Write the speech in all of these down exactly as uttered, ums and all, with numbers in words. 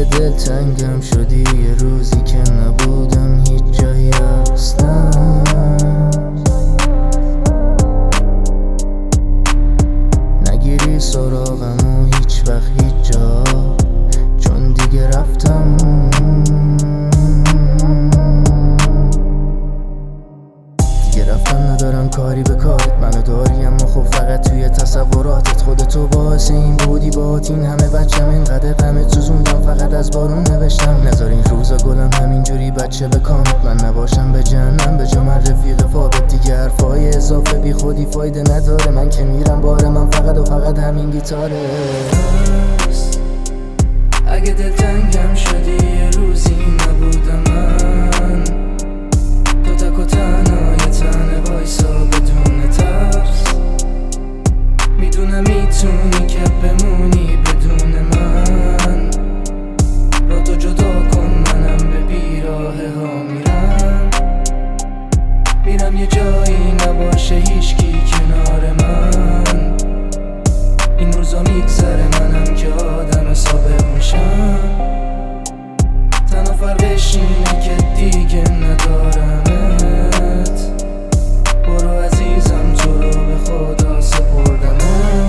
اگه دلتنگم شدی یه روزی که نبودم هیچ جایی اصلا، نگیری سراغمو هیچ وقت هیچ جا، چون دیگه رفتم. دیگه رفتم ندارم کاری به کارت، منو داری اما خب فقط توی تصوراتت. خودتو باعث این بودی باهات این همه بچم، اینقدر غمت سوزوندم فقط از بارون نوشتم. نذار این روزا گلم همینجوری بچه بکامت، من نباشم به جهنم به جا من رفیق فابت. دیگه حرفای اضافه بی خودی فایده نداره، من که میرم باره من فقط و فقط همین گیتاره. اگه دلتنگم شدی یه روزی نبودم من، تو تک و تنها یه تنه وایسا بدون ترس. میدونم میتونی که بمونی بدون من، را تو جدا کن منم به بیراه ها میرم. میرم یه جایی نباشه هیچکی کنار من، این روزا میگذره منم که آدم ثابت میشم. تنها فرقش اینه که دیگه ندارمت، برو عزیزم تو رو به خدا سپردمت.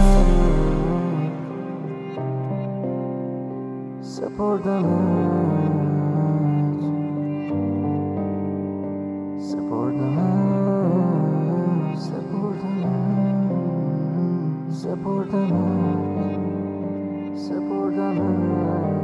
سپردمت سپردمت سپردمت سپردمت سپردمت.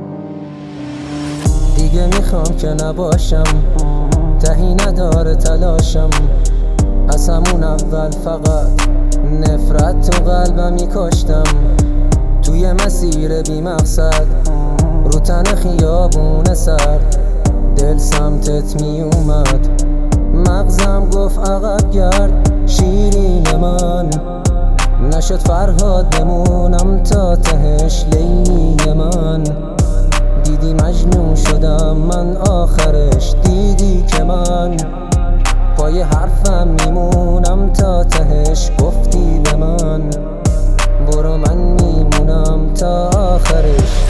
دیگه میخوام که نباشم، تهی نداره تلاشم. از همون اول فقط نفرت تو قلبم میکاشتم، توی مسیر بی مقصد رو تن خیابون سرد. دل سمتت می اومد، مغزم گفت عقب گرد. شیرین من نشد فرهاد بمونم تا تهش لیلی من. دیدی مجنون شدم من آخرش، دیدی که من پای حرفم میمونم تا تهش. گفتی به من برو من میمونم تا آخرش.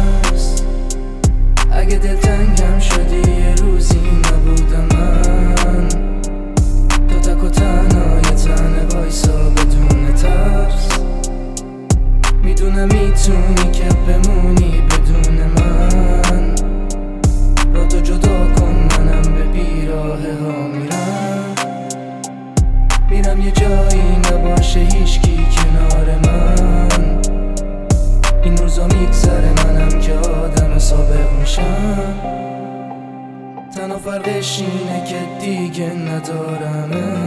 اگه دلتنگم شدی یه روزی نبودم من، تو تک و تنها یه تنه وایسا بدون ترس. میدونم میتونی که بمونی بدون من، را تو جدا کن منم به بیراه ها میرم. میرم یه جایی نباشه هیچکی کنار من، این روزا میگذره منم که آدم سابق میشم. تنها فرقش اینه که دیگه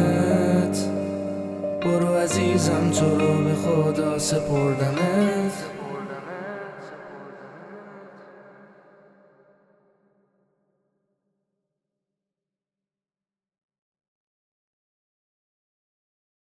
ندارمت، برو عزیزم تو رو به خدا سپردمت.